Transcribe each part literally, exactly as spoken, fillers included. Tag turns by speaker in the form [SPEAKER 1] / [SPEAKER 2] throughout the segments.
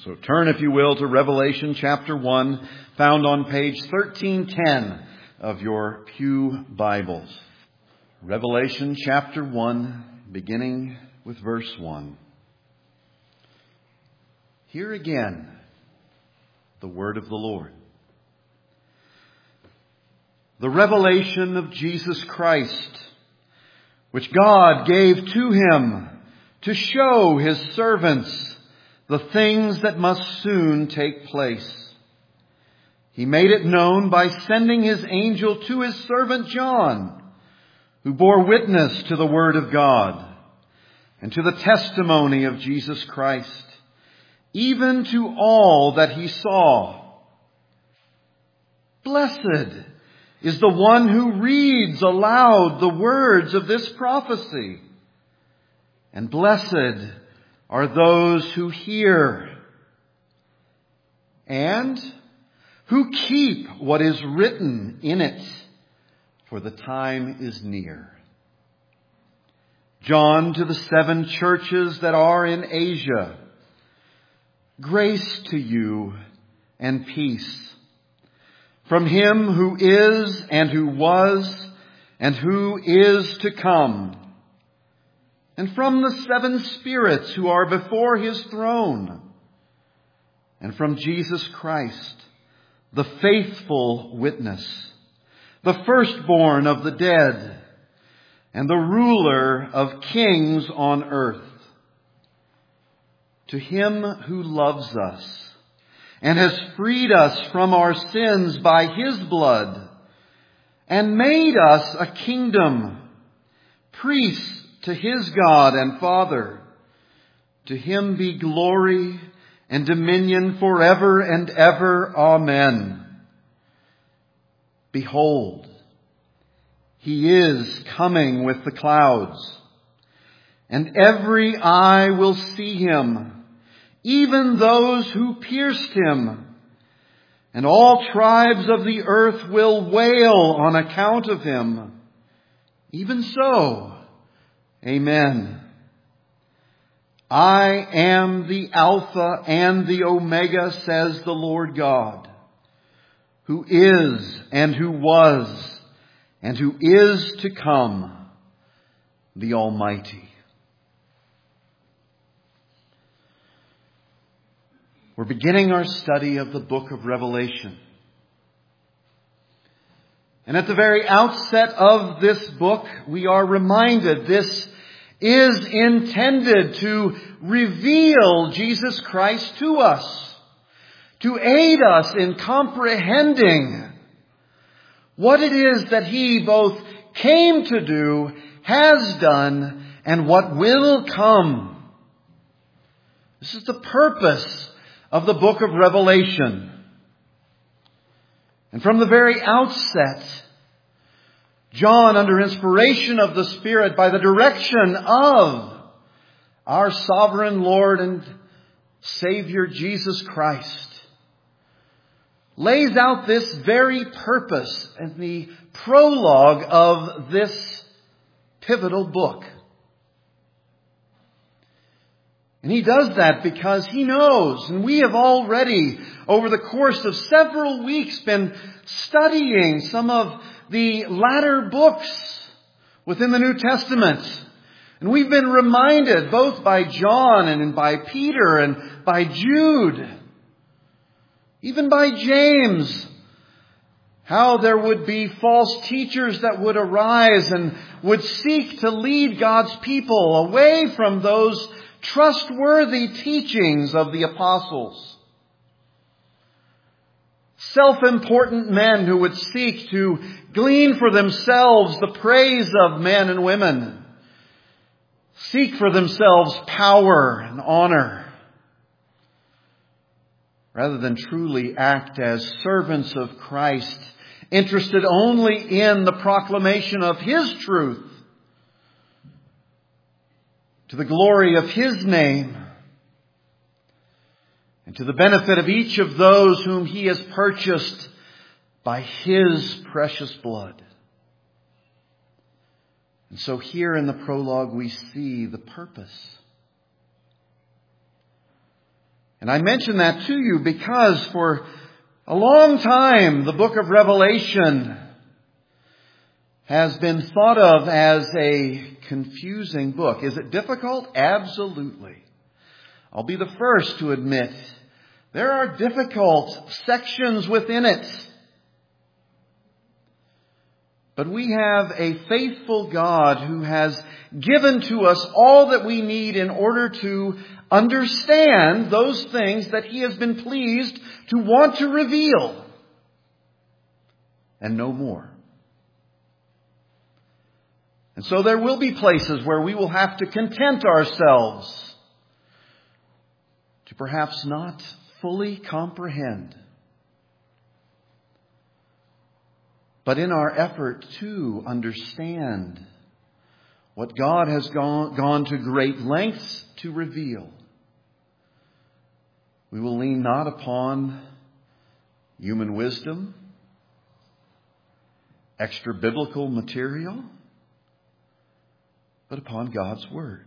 [SPEAKER 1] So turn, if you will, to Revelation chapter one, found on page thirteen ten of your pew Bibles. Revelation chapter one, beginning with verse one. Hear again the word of the Lord. The revelation of Jesus Christ, which God gave to him to show his servants the things that must soon take place. He made it known by sending his angel to his servant John, who bore witness to the word of God and to the testimony of Jesus Christ, even to all that he saw. Blessed is the one who reads aloud the words of this prophecy, and blessed are those who hear and who keep what is written in it, for the time is near. John, to the seven churches that are in Asia, grace to you and peace from him who is and who was and who is to come, and from the seven spirits who are before his throne, and from Jesus Christ, the faithful witness, the firstborn of the dead, and the ruler of kings on earth. To him who loves us and has freed us from our sins by his blood, and made us a kingdom, priests to his God and Father, to him be glory and dominion forever and ever. Amen. Behold, he is coming with the clouds, and every eye will see him, even those who pierced him, and all tribes of the earth will wail on account of him. Even so, amen. I am the Alpha and the Omega, says the Lord God, who is and who was and who is to come, the Almighty. We're beginning our study of the book of Revelation. And at the very outset of this book, we are reminded this is intended to reveal Jesus Christ to us, to aid us in comprehending what it is that he both came to do, has done, and what will come. This is the purpose of the book of Revelation. And from the very outset, John, under inspiration of the Spirit, by the direction of our sovereign Lord and Savior Jesus Christ, lays out this very purpose in the prologue of this pivotal book. And he does that because he knows, and we have already, over the course of several weeks, been studying some of the latter books within the New Testament. And we've been reminded, both by John and by Peter and by Jude, even by James, how there would be false teachers that would arise and would seek to lead God's people away from those trustworthy teachings of the apostles. Self-important men who would seek to glean for themselves the praise of men and women, seek for themselves power and honor, rather than truly act as servants of Christ, interested only in the proclamation of his truth, to the glory of his name, and to the benefit of each of those whom he has purchased by his precious blood. And so here in the prologue we see the purpose. And I mention that to you because for a long time the book of Revelation has been thought of as a confusing book. Is it difficult? Absolutely. I'll be the first to admit there are difficult sections within it. But we have a faithful God who has given to us all that we need in order to understand those things that He has been pleased to want to reveal. And no more. And so there will be places where we will have to content ourselves to perhaps not fully comprehend. But in our effort to understand what God has gone, gone to great lengths to reveal, we will lean not upon human wisdom, extra biblical material, but upon God's Word.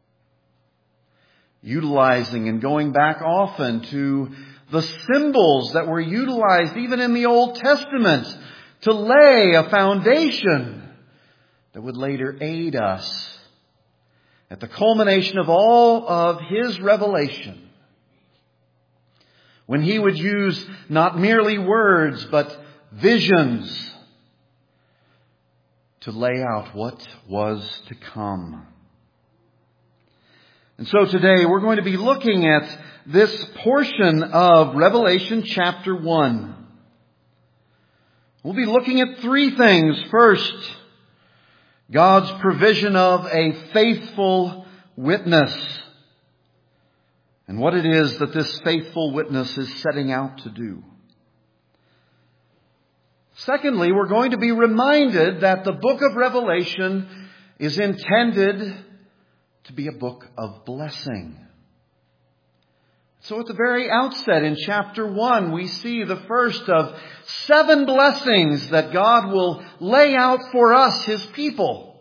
[SPEAKER 1] Utilizing and going back often to the symbols that were utilized even in the Old Testament to lay a foundation that would later aid us at the culmination of all of His revelation, when He would use not merely words but visions to lay out what was to come. And so today we're going to be looking at this portion of Revelation chapter one. We'll be looking at three things. First, God's provision of a faithful witness, and what it is that this faithful witness is setting out to do. Secondly, we're going to be reminded that the book of Revelation is intended to be a book of blessing. So at the very outset in chapter one, we see the first of seven blessings that God will lay out for us, His people.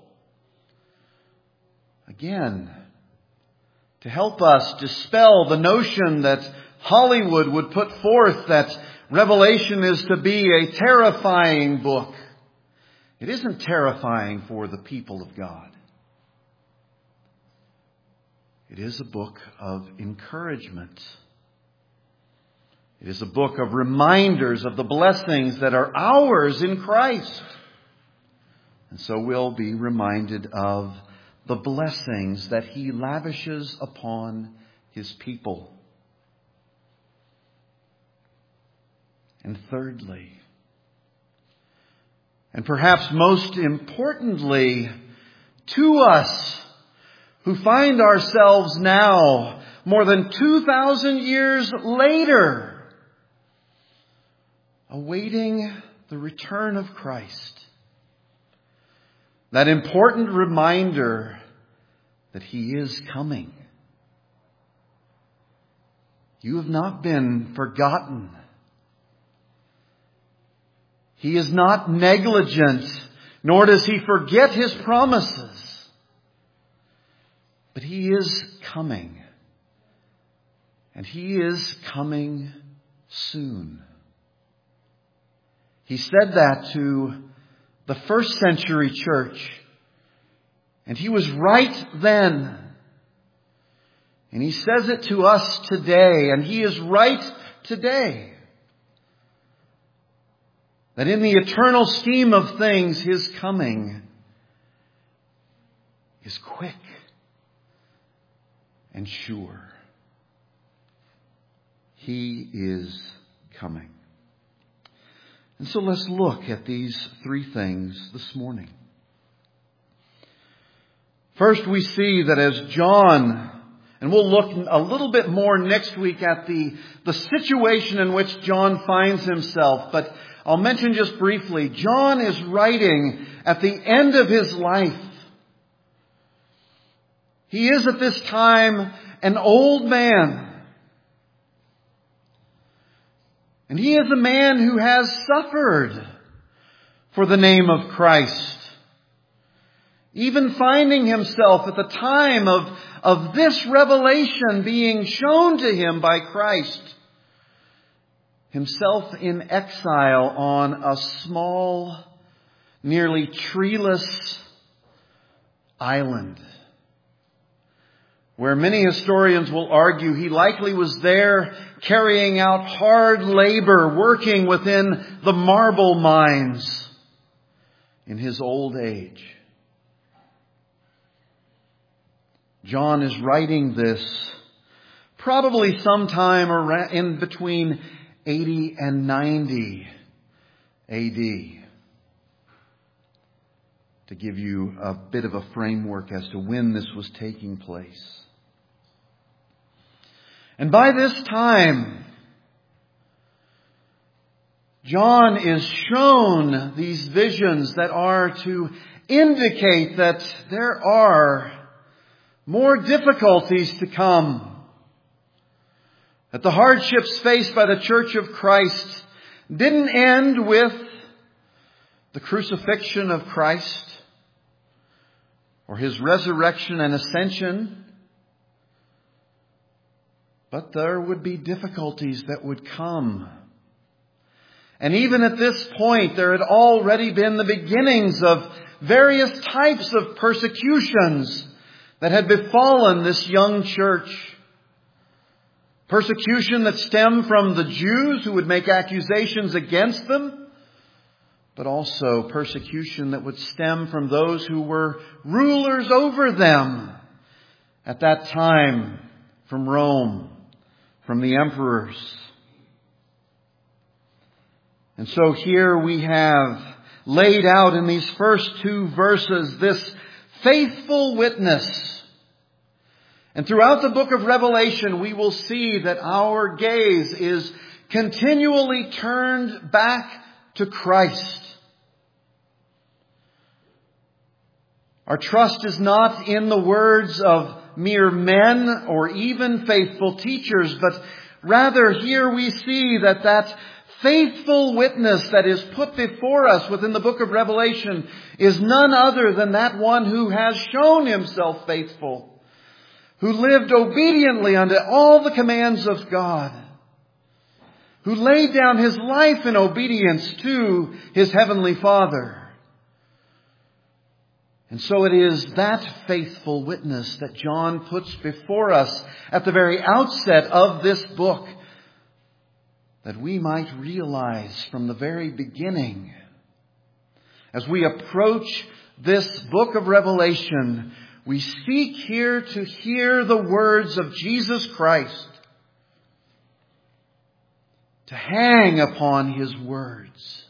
[SPEAKER 1] Again, to help us dispel the notion that Hollywood would put forth that Revelation is to be a terrifying book. It isn't terrifying for the people of God. It is a book of encouragement. It is a book of reminders of the blessings that are ours in Christ. And so we'll be reminded of the blessings that He lavishes upon His people. And thirdly, and perhaps most importantly to us, who find ourselves now, more than two thousand years later, awaiting the return of Christ. That important reminder that He is coming. You have not been forgotten. He is not negligent, nor does He forget His promises. But He is coming. And He is coming soon. He said that to the first century church. And He was right then. And He says it to us today. And He is right today. That in the eternal scheme of things, His coming is quick and sure. He is coming. And so let's look at these three things this morning. First, we see that as John, and we'll look a little bit more next week at the, the situation in which John finds himself, but I'll mention just briefly, John is writing at the end of his life. He is at this time an old man. And he is a man who has suffered for the name of Christ. even finding himself at the time of, of this revelation being shown to him by Christ, himself in exile on a small, nearly treeless island, where many historians will argue he likely was there carrying out hard labor, working within the marble mines in his old age. John is writing this probably sometime around in between eighty and ninety A D, to give you a bit of a framework as to when this was taking place. And by this time, John is shown these visions that are to indicate that there are more difficulties to come. That the hardships faced by the Church of Christ didn't end with the crucifixion of Christ or his resurrection and ascension, but there would be difficulties that would come. And even at this point, there had already been the beginnings of various types of persecutions that had befallen this young church. Persecution that stemmed from the Jews who would make accusations against them, but also persecution that would stem from those who were rulers over them at that time, from Rome, from the emperors. And so here we have laid out in these first two verses this faithful witness. And throughout the book of Revelation, we will see that our gaze is continually turned back to Christ. Our trust is not in the words of mere men or even faithful teachers, but rather here we see that that faithful witness that is put before us within the book of Revelation is none other than that one who has shown himself faithful, who lived obediently unto all the commands of God, who laid down his life in obedience to his heavenly Father. And so it is that faithful witness that John puts before us at the very outset of this book, that we might realize from the very beginning, as we approach this book of Revelation, we seek here to hear the words of Jesus Christ, to hang upon his words,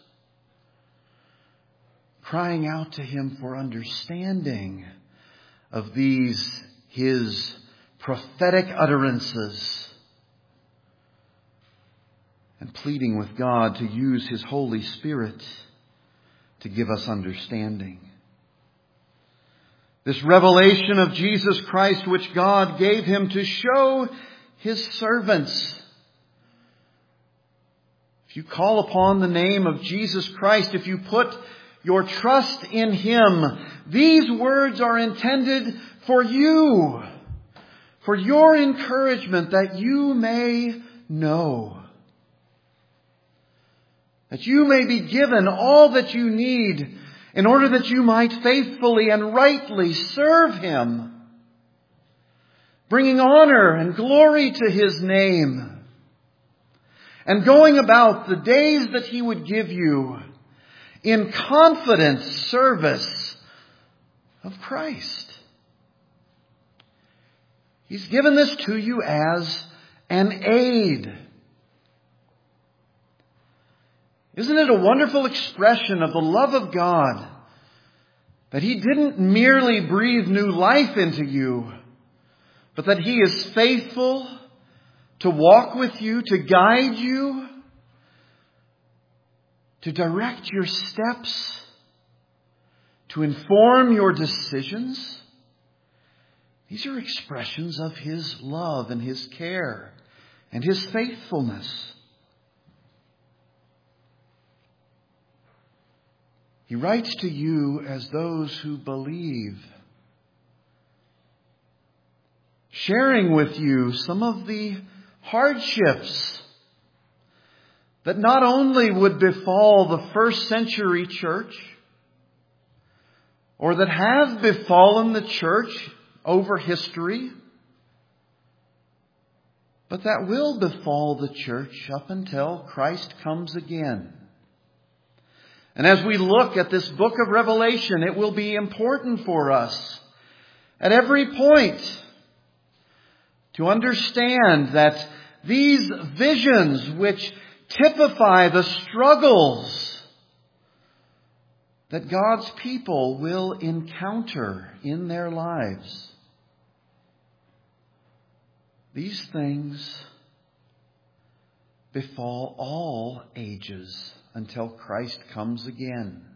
[SPEAKER 1] crying out to him for understanding of these his prophetic utterances, and pleading with God to use his Holy Spirit to give us understanding. This revelation of Jesus Christ which God gave him to show his servants. If you call upon the name of Jesus Christ, if you put your trust in him, these words are intended for you, for your encouragement, that you may know, that you may be given all that you need in order that you might faithfully and rightly serve him, bringing honor and glory to his name, and going about the days that he would give you in confident service of Christ. He's given this to you as an aid. Isn't it a wonderful expression of the love of God that he didn't merely breathe new life into you, but that he is faithful to walk with you, to guide you, to direct your steps, to inform your decisions? These are expressions of his love and his care and his faithfulness. He writes to you as those who believe, sharing with you some of the hardships that not only would befall the first century church, or that have befallen the church over history, but that will befall the church up until Christ comes again. And as we look at this book of Revelation, it will be important for us at every point to understand that these visions, which typify the struggles that God's people will encounter in their lives, these things befall all ages until Christ comes again.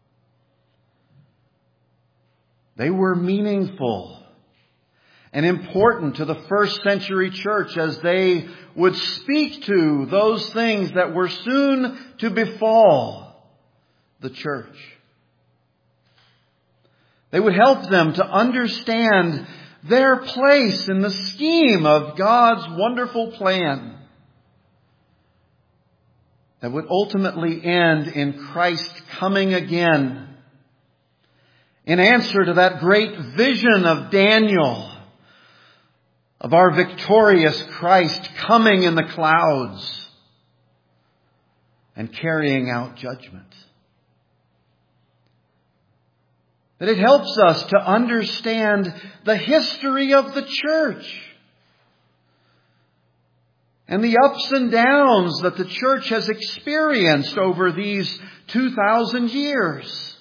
[SPEAKER 1] They were meaningful and important to the first century church as they would speak to those things that were soon to befall the church. They would help them to understand their place in the scheme of God's wonderful plan that would ultimately end in Christ coming again, in answer to that great vision of Daniel, of our victorious Christ coming in the clouds and carrying out judgment. That it helps us to understand the history of the church and the ups and downs that the church has experienced over these two thousand years.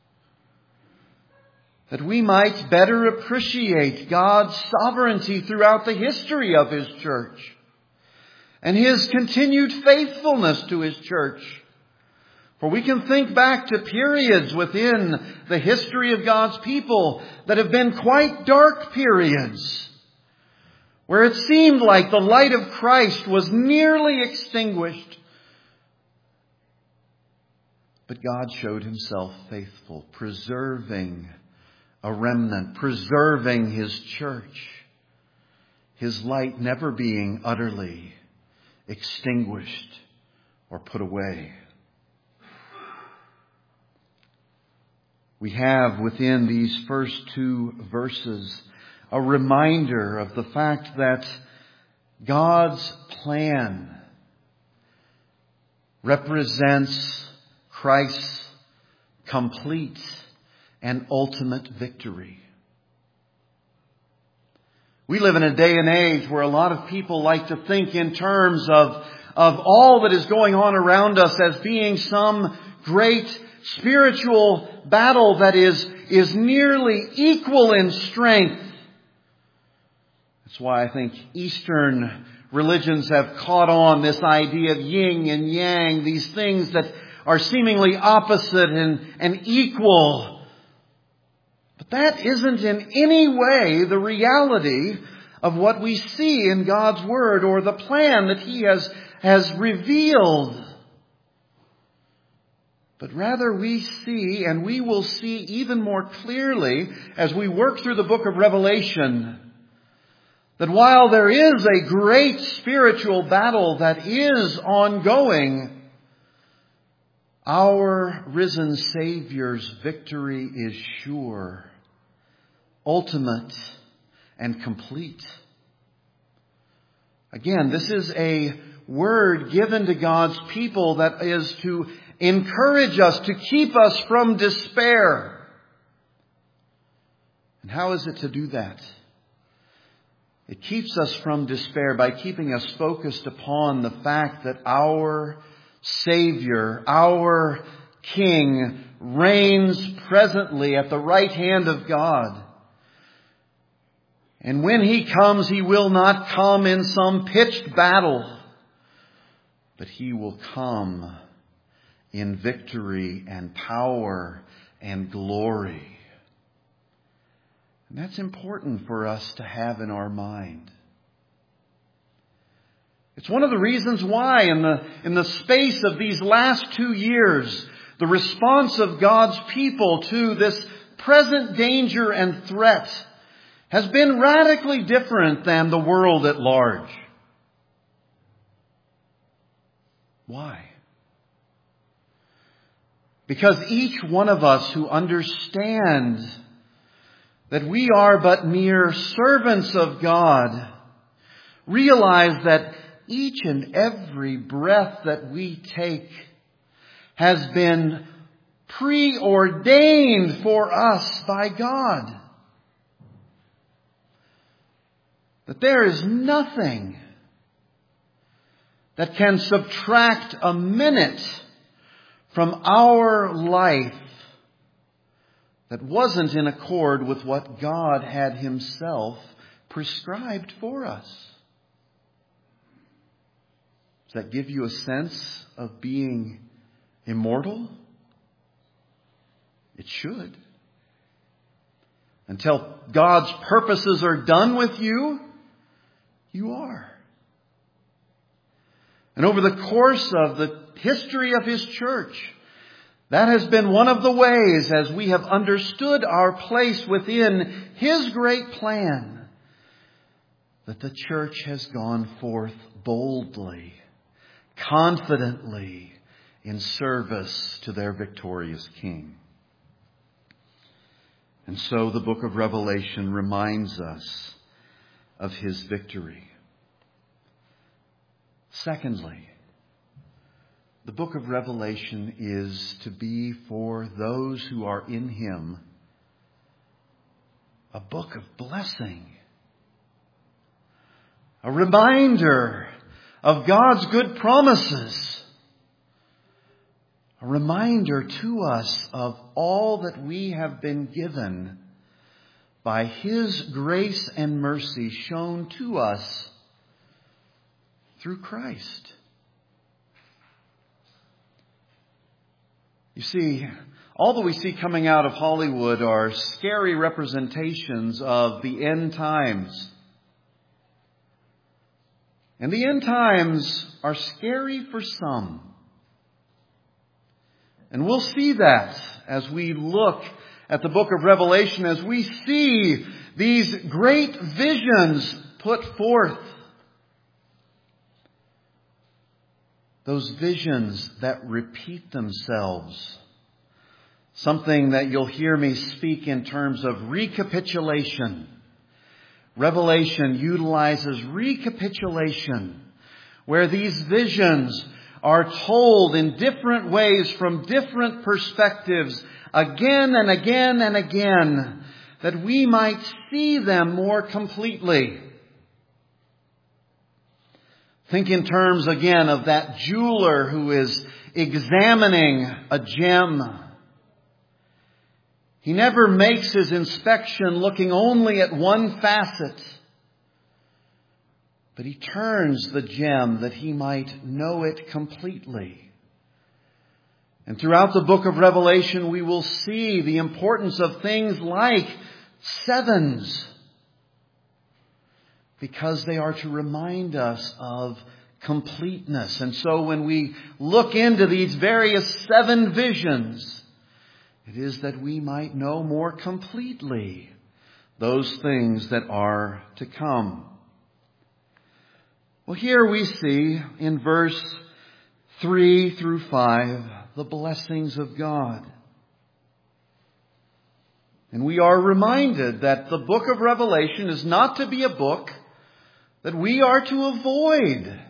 [SPEAKER 1] That we might better appreciate God's sovereignty throughout the history of His church and His continued faithfulness to His church. For we can think back to periods within the history of God's people that have been quite dark periods, where it seemed like the light of Christ was nearly extinguished. But God showed Himself faithful, preserving a remnant, preserving His church, His light never being utterly extinguished or put away. We have within these first two verses a reminder of the fact that God's plan represents Christ's complete and ultimate victory. We live in a day and age where a lot of people like to think in terms of, of all that is going on around us as being some great spiritual battle that is, is nearly equal in strength. That's why I think Eastern religions have caught on this idea of yin and yang, these things that are seemingly opposite and, and equal. But that isn't in any way the reality of what we see in God's Word or the plan that He has, has revealed. But rather we see, and we will see even more clearly as we work through the book of Revelation, that while there is a great spiritual battle that is ongoing, our risen Savior's victory is sure, ultimate, and complete. Again, this is a word given to God's people that is to encourage us, to keep us from despair. And how is it to do that? It keeps us from despair by keeping us focused upon the fact that our Savior, our King, reigns presently at the right hand of God. And when He comes, He will not come in some pitched battle, but He will come in victory and power and glory. And that's important for us to have in our mind. It's one of the reasons why in the, in the space of these last two years, The response of God's people to this present danger and threat has been radically different than the world at large. Why? Because each one of us who understands that we are but mere servants of God realize that each and every breath that we take has been preordained for us by God. That there is nothing that can subtract a minute from our life that wasn't in accord with what God had Himself prescribed for us. Does that give you a sense of being immortal? It should. Until God's purposes are done with you, you are. And over the course of the history of His church, that has been one of the ways as we have understood our place within His great plan, that the church has gone forth boldly, confidently, in service to their victorious King. And so the book of Revelation reminds us of His victory. Secondly, the book of Revelation is to be for those who are in Him a book of blessing. A reminder of God's good promises. A reminder to us of all that we have been given by His grace and mercy shown to us through Christ. You see, all that we see coming out of Hollywood are scary representations of the end times. And the end times are scary for some. And we'll see that as we look at the book of Revelation, as we see these great visions put forth. Those visions that repeat themselves. Something that you'll hear me speak in terms of recapitulation. Revelation utilizes recapitulation, where these visions are told in different ways from different perspectives again and again and again, that we might see them more completely. Think in terms again of that jeweler who is examining a gem. He never makes his inspection looking only at one facet, but he turns the gem that he might know it completely. And throughout the book of Revelation, we will see the importance of things like sevens, because they are to remind us of completeness. And so when we look into these various seven visions, it is that we might know more completely those things that are to come. Well, here we see in verse three through five the blessings of God. And we are reminded that the book of Revelation is not to be a book that we are to avoid.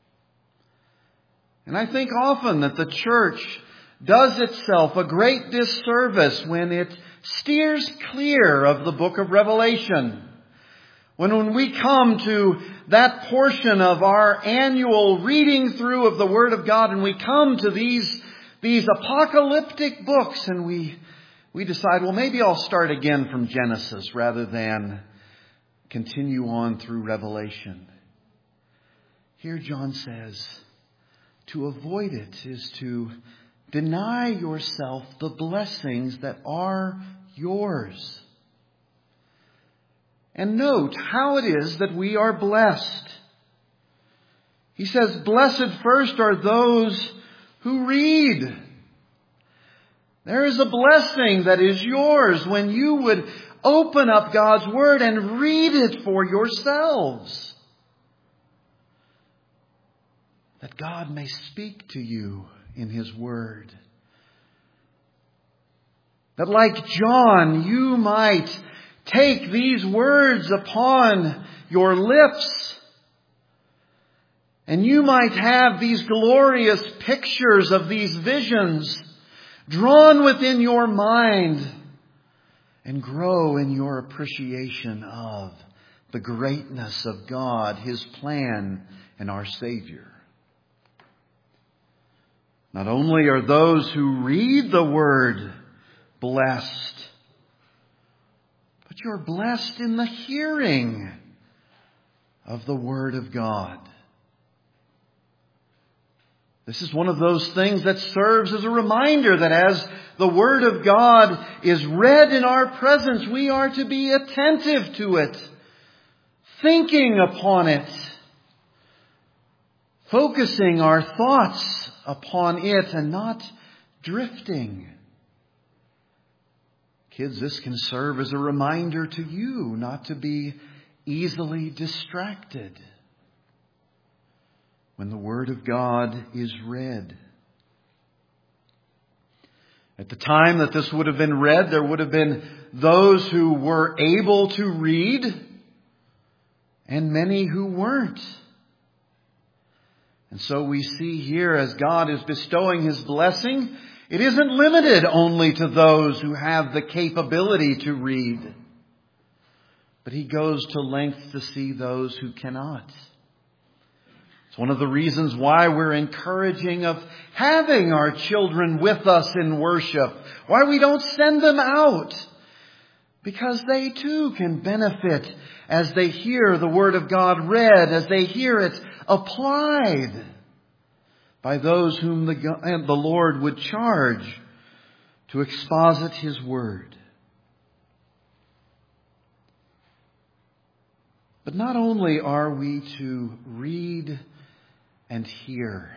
[SPEAKER 1] And I think often that the church does itself a great disservice when it steers clear of the book of Revelation. When, when we come to that portion of our annual reading through of the Word of God, and we come to these, these apocalyptic books, and we, we decide, well, maybe I'll start again from Genesis rather than continue on through Revelation. Here John says, to avoid it is to deny yourself the blessings that are yours. And note how it is that we are blessed. He says, blessed first are those who read. There is a blessing that is yours when you would open up God's Word and read it for yourselves. That God may speak to you in His Word. That like John, you might take these words upon your lips, and you might have these glorious pictures of these visions drawn within your mind and grow in your appreciation of the greatness of God, His plan, and our Savior. Not only are those who read the Word blessed, but you're blessed in the hearing of the Word of God. This is one of those things that serves as a reminder that as the Word of God is read in our presence, we are to be attentive to it, thinking upon it, focusing our thoughts upon it and not drifting. Kids, this can serve as a reminder to you not to be easily distracted when the Word of God is read. At the time that this would have been read, there would have been those who were able to read and many who weren't. And so we see here, as God is bestowing His blessing, it isn't limited only to those who have the capability to read, but He goes to lengths to see those who cannot. It's one of the reasons why we're encouraging of having our children with us in worship, why we don't send them out, because they too can benefit as they hear the Word of God read, as they hear it applied by those whom the, the Lord would charge to exposit His Word. But not only are we to read and hear,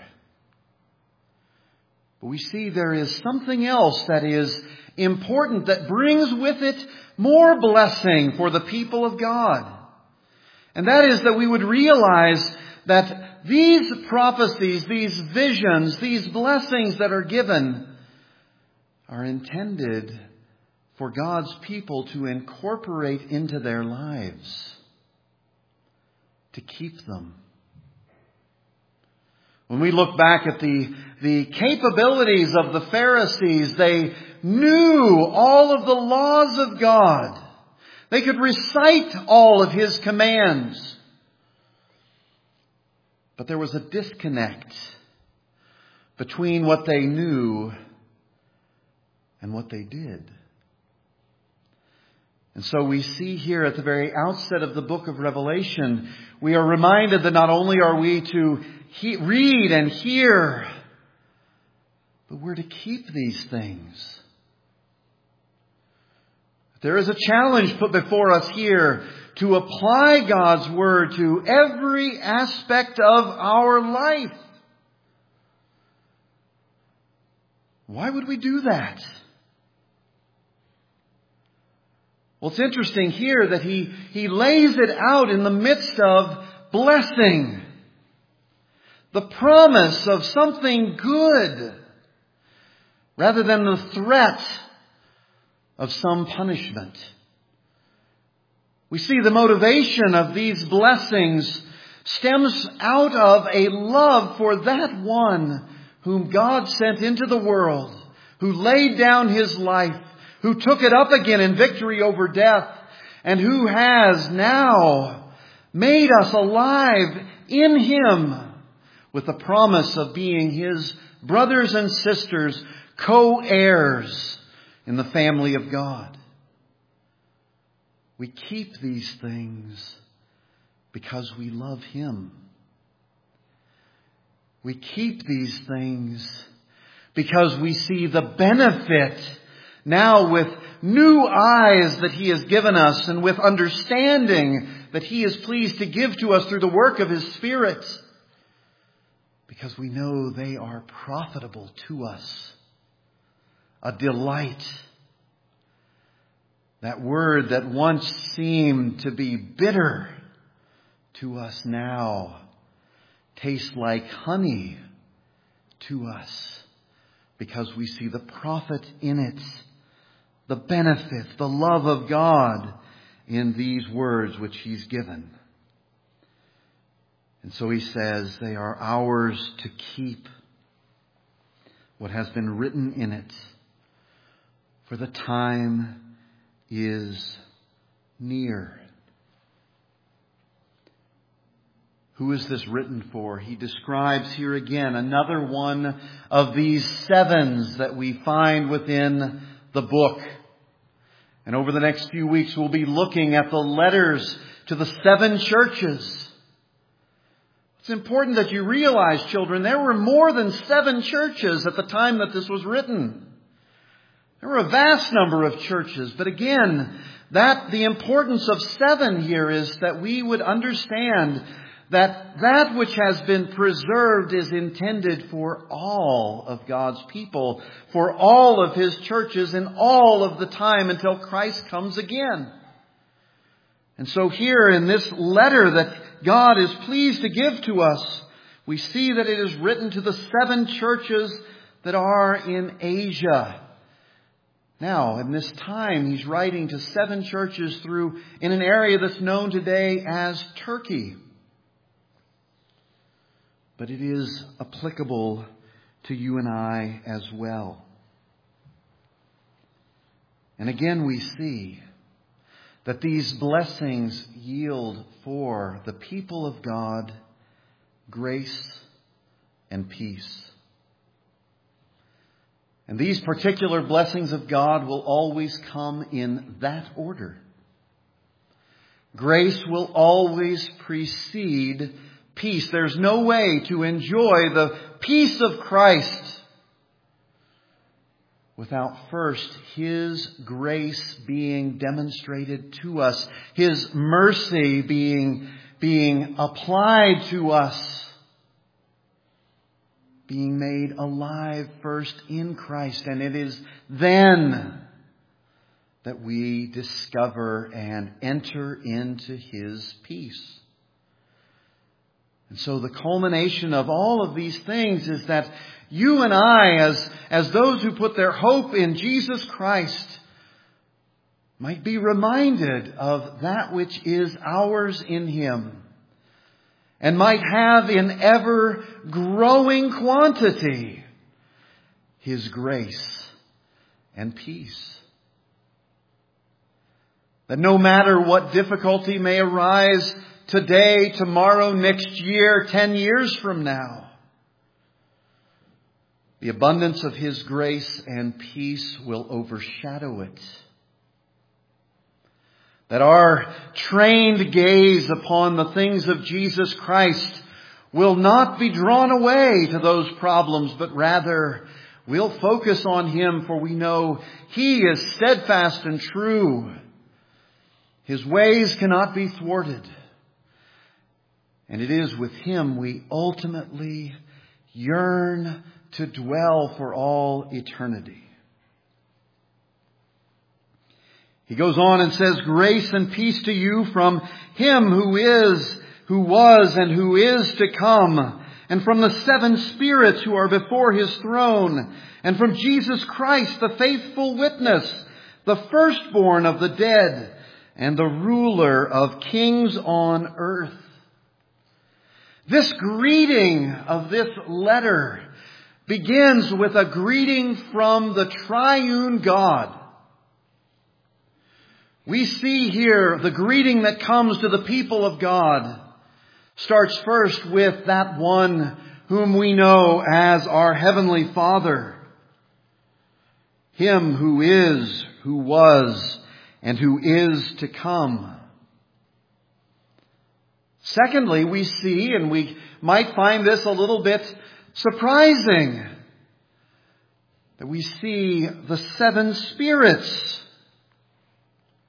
[SPEAKER 1] but we see there is something else that is important that brings with it more blessing for the people of God. And that is that we would realize that these prophecies, these visions, these blessings that are given are intended for God's people to incorporate into their lives, to keep them. When we look back at the, the capabilities of the Pharisees, they knew all of the laws of God. They could recite all of His commands. But there was a disconnect between what they knew and what they did. And so we see here at the very outset of the book of Revelation, we are reminded that not only are we to he- read and hear, but we're to keep these things. There is a challenge put before us here to apply God's Word to every aspect of our life. Why would we do that? Well, it's interesting here that he, he lays it out in the midst of blessing. The promise of something good, rather than the threat of some punishment. We see the motivation of these blessings stems out of a love for that one whom God sent into the world, who laid down His life, who took it up again in victory over death, and who has now made us alive in Him with the promise of being His brothers and sisters, co-heirs in the family of God. We keep these things because we love Him. We keep these things because we see the benefit now with new eyes that He has given us and with understanding that He is pleased to give to us through the work of His Spirit, because we know they are profitable to us, a delight. That word that once seemed to be bitter to us now tastes like honey to us because we see the profit in it, the benefit, the love of God in these words which He's given. And so He says they are ours to keep, what has been written in it, for the time is near. Who is this written for? He describes here again another one of these sevens that we find within the book. And over the next few weeks we'll be looking at the letters to the seven churches. It's important that you realize, children, there were more than seven churches at the time that this was written. There were a vast number of churches, but again, that the importance of seven here is that we would understand that that which has been preserved is intended for all of God's people, for all of His churches in all of the time until Christ comes again. And so here in this letter that God is pleased to give to us, we see that it is written to the seven churches that are in Asia. Now, in this time, he's writing to seven churches through in an area that's known today as Turkey. But it is applicable to you and I as well. And again, we see that these blessings yield for the people of God grace and peace. And these particular blessings of God will always come in that order. Grace will always precede peace. There's no way to enjoy the peace of Christ without first His grace being demonstrated to us, His mercy being, being applied to us, being made alive first in Christ. And it is then that we discover and enter into His peace. And so the culmination of all of these things is that you and I, as, as those who put their hope in Jesus Christ, might be reminded of that which is ours in Him, and might have in ever growing quantity His grace and peace. That no matter what difficulty may arise today, tomorrow, next year, ten years from now, the abundance of His grace and peace will overshadow it. That our trained gaze upon the things of Jesus Christ will not be drawn away to those problems, but rather we'll focus on Him, for we know He is steadfast and true. His ways cannot be thwarted. And it is with Him we ultimately yearn to dwell for all eternity. He goes on and says, grace and peace to you from Him who is, who was, and who is to come, and from the seven spirits who are before His throne, and from Jesus Christ, the faithful witness, the firstborn of the dead, and the ruler of kings on earth. This greeting of this letter begins with a greeting from the triune God. We see here the greeting that comes to the people of God starts first with that one whom we know as our Heavenly Father. Him who is, who was, and who is to come. Secondly, we see, and we might find this a little bit surprising, that we see the seven spirits.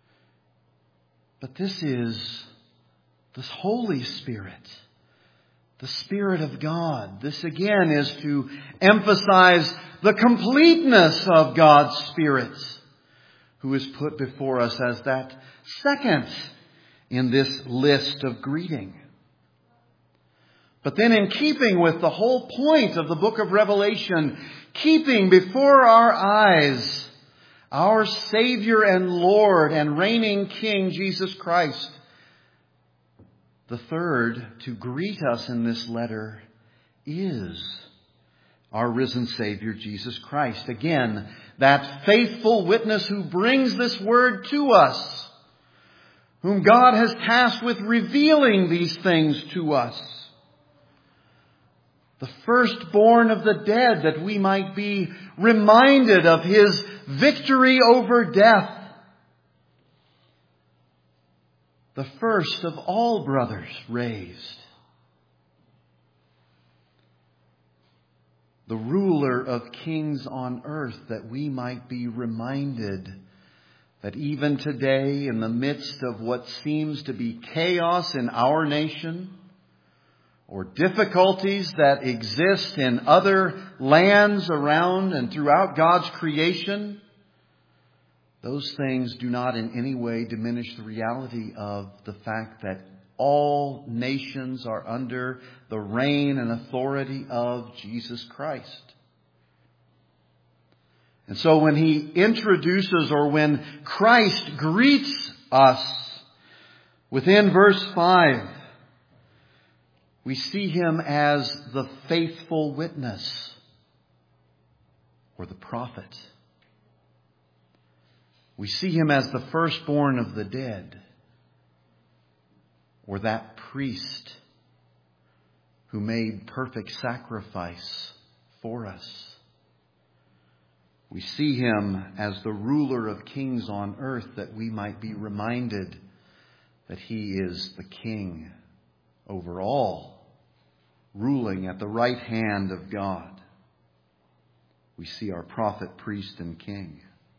[SPEAKER 1] But this is this Holy Spirit the Spirit of God. This again is to emphasize the completeness of God's Spirit, who is put before us as that second in this list of greeting. But then in keeping with the whole point of the book of Revelation, keeping before our eyes our Savior and Lord and reigning King, Jesus Christ, the third to greet us in this letter is our risen Savior, Jesus Christ. Again, that faithful witness who brings this word to us, whom God has tasked with revealing these things to us. The firstborn of the dead, that we might be reminded of His victory over death. The first of all brothers raised. The ruler of kings on earth, that we might be reminded that even today, in the midst of what seems to be chaos in our nation, or difficulties that exist in other lands around and throughout God's creation, those things do not in any way diminish the reality of the fact that all nations are under the reign and authority of Jesus Christ. And so when He introduces, or when Christ greets us within verse five, we see Him as the faithful witness, or the prophet. We see Him as the firstborn of the dead, or that priest who made perfect sacrifice for us. We see Him as the ruler of kings on earth, that we might be reminded that He is the King over all, ruling at the right hand of God. We see our prophet, priest, and king.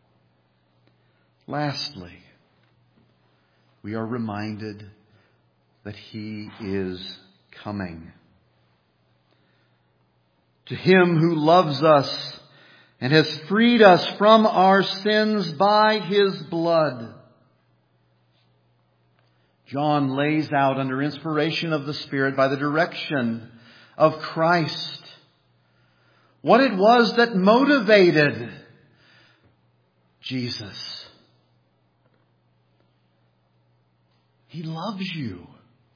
[SPEAKER 1] Lastly, we are reminded that He is coming. To Him who loves us and has freed us from our sins by His blood. John lays out, under inspiration of the Spirit, by the direction of Christ, what it was that motivated Jesus. He loves you.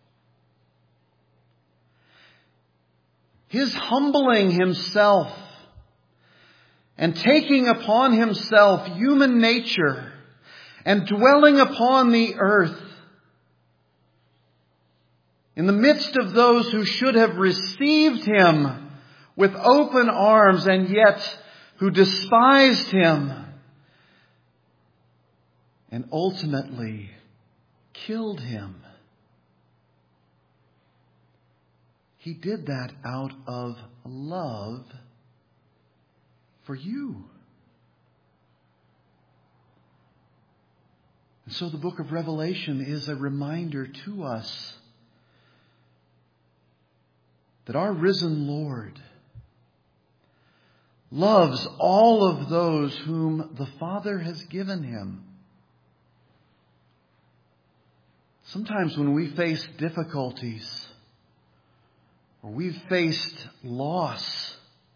[SPEAKER 1] His humbling Himself and taking upon Himself human nature and dwelling upon the earth, in the midst of those who should have received Him with open arms and yet who despised Him and ultimately killed Him. He did that out of love for you. And so the book of Revelation is a reminder to us that our risen Lord loves all of those whom the Father has given Him. Sometimes when we face difficulties, or we've faced loss,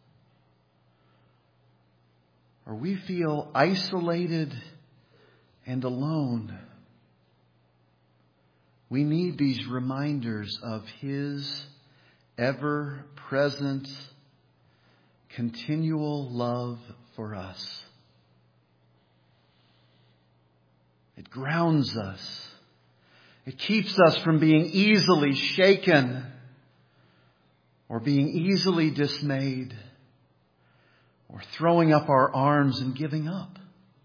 [SPEAKER 1] or we feel isolated and alone, we need these reminders of His ever-present, continual love for us. It grounds us. It keeps us from being easily shaken or being easily dismayed or throwing up our arms and giving up.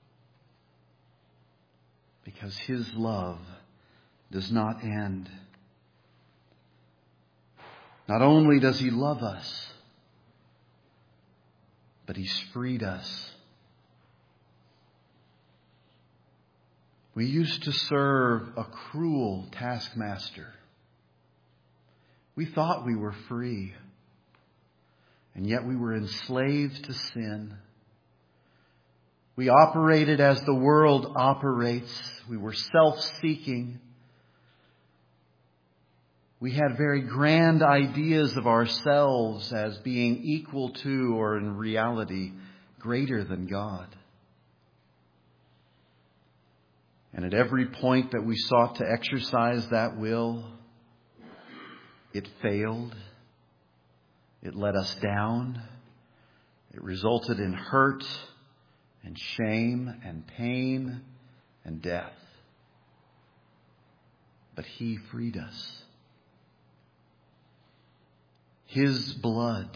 [SPEAKER 1] Because His love does not end. Not only does He love us, but He's freed us. We used to serve a cruel taskmaster. We thought we were free, and yet we were enslaved to sin. We operated as the world operates. We were self-seeking. We had very grand ideas of ourselves as being equal to, or in reality, greater than God. And at every point that we sought to exercise that will, it failed. It let us down. It resulted in hurt and shame and pain and death. But He freed us. His blood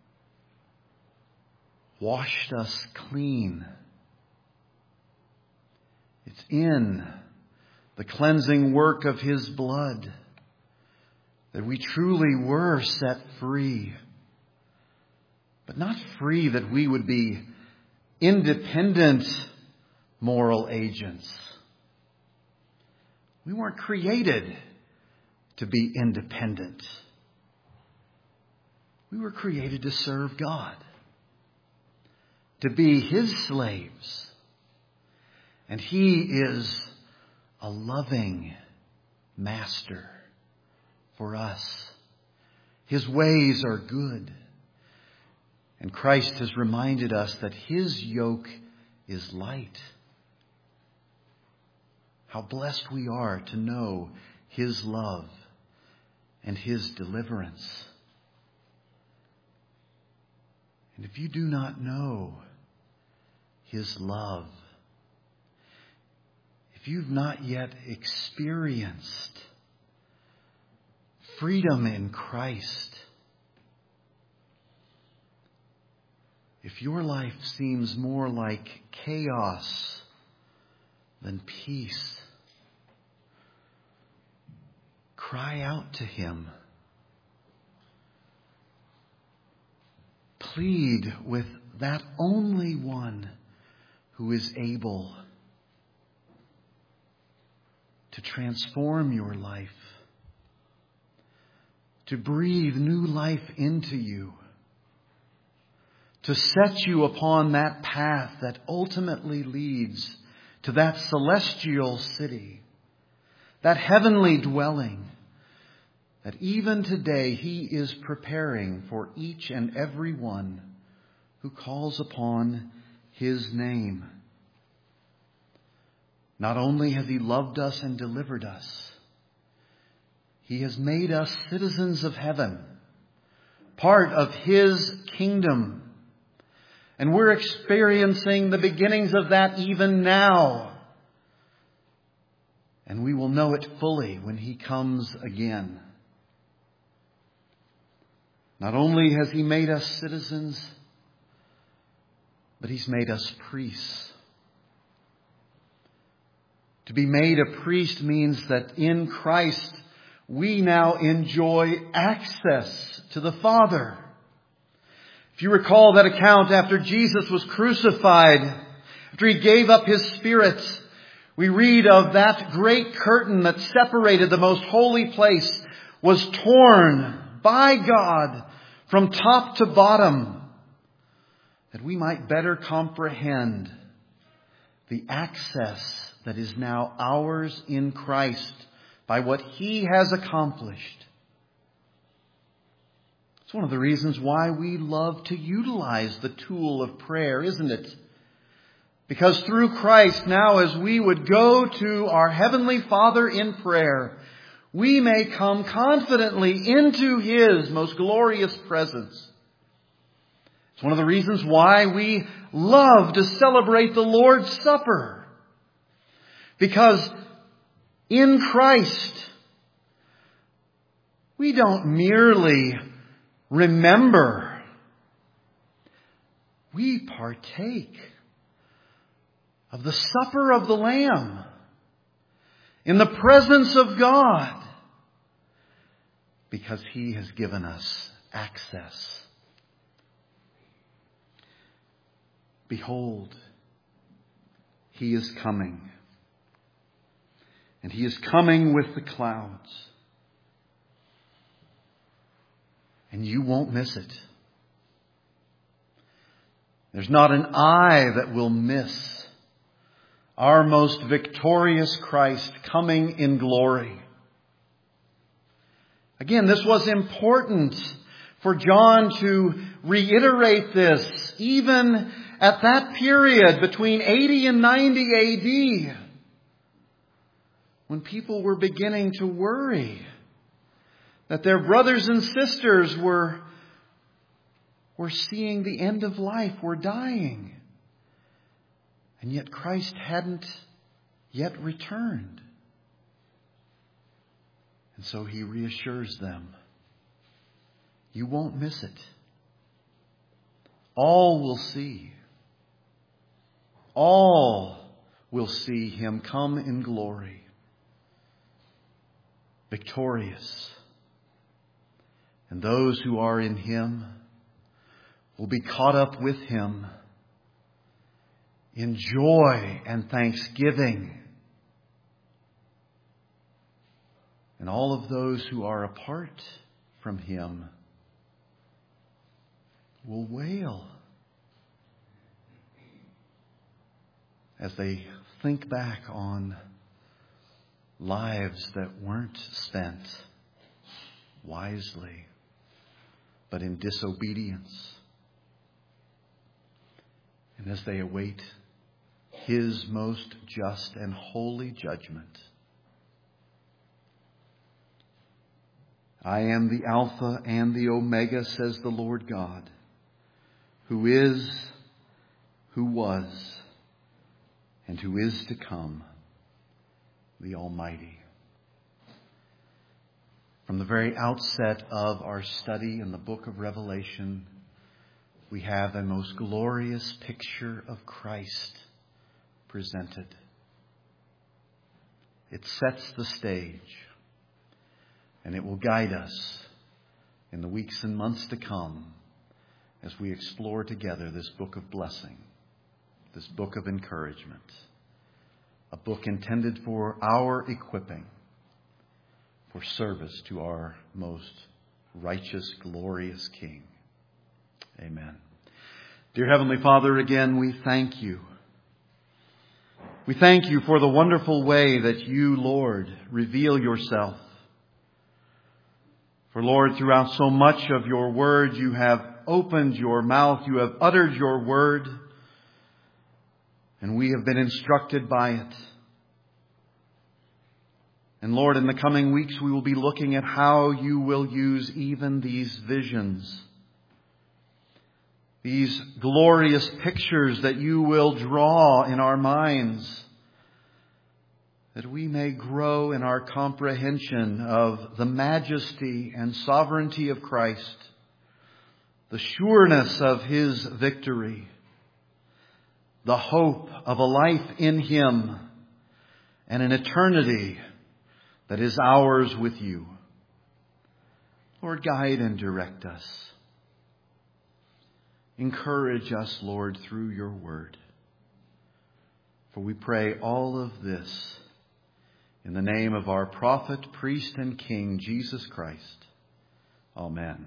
[SPEAKER 1] washed us clean. It's in the cleansing work of His blood that we truly were set free. But not free that we would be independent moral agents. We weren't created to be independent. We were created to serve God, to be His slaves. And He is a loving master for us. His ways are good. And Christ has reminded us that His yoke is light. How blessed we are to know His love and His deliverance. And if you do not know His love, if you've not yet experienced freedom in Christ, if your life seems more like chaos than peace, cry out to Him. Plead with that only one who is able to transform your life, to breathe new life into you, to set you upon that path that ultimately leads to that celestial city, that heavenly dwelling that even today He is preparing for each and every one who calls upon His name. Not only has He loved us and delivered us, He has made us citizens of heaven, part of His kingdom. And we're experiencing the beginnings of that even now. And we will know it fully when He comes again. Not only has He made us citizens, but He's made us priests. To be made a priest means that in Christ we now enjoy access to the Father. If you recall that account after Jesus was crucified, after He gave up His Spirit, we read of that great curtain that separated the most holy place was torn by God from top to bottom, that we might better comprehend the access that is now ours in Christ by what He has accomplished. It's one of the reasons why we love to utilize the tool of prayer, isn't it? Because through Christ, now as we would go to our Heavenly Father in prayer, we may come confidently into His most glorious presence. It's one of the reasons why we love to celebrate the Lord's Supper. Because in Christ, we don't merely remember, we partake of the supper of the Lamb in the presence of God, because He has given us access. Behold, He is coming. And He is coming with the clouds. And you won't miss it. There's not an eye that will miss our most victorious Christ coming in glory. Again, this was important for John to reiterate this, even at that period between eighty and ninety A D, when people were beginning to worry that their brothers and sisters were, were seeing the end of life, were dying. And yet Christ hadn't yet returned. And so he reassures them, you won't miss it. All will see. All will see him come in glory, victorious. And those who are in him will be caught up with him in joy and thanksgiving. And all of those who are apart from him will wail as they think back on lives that weren't spent wisely, but in disobedience. And as they await his most just and holy judgment. I am the Alpha and the Omega, says the Lord God, who is, who was, and who is to come, the Almighty. From the very outset of our study in the book of Revelation, we have a most glorious picture of Christ presented. It sets the stage, and it will guide us in the weeks and months to come as we explore together this book of blessing, this book of encouragement, a book intended for our equipping, for service to our most righteous, glorious King. Amen. Dear Heavenly Father, again, we thank you. We thank you for the wonderful way that you, Lord, reveal yourself. For, Lord, throughout so much of your word, you have opened your mouth, you have uttered your word, and we have been instructed by it. And Lord, in the coming weeks, we will be looking at how you will use even these visions, these glorious pictures that you will draw in our minds, that we may grow in our comprehension of the majesty and sovereignty of Christ, the sureness of his victory, the hope of a life in him, and an eternity that is ours with you. Lord, guide and direct us. Encourage us, Lord, through your word. For we pray all of this in the name of our prophet, priest, and king, Jesus Christ. Amen.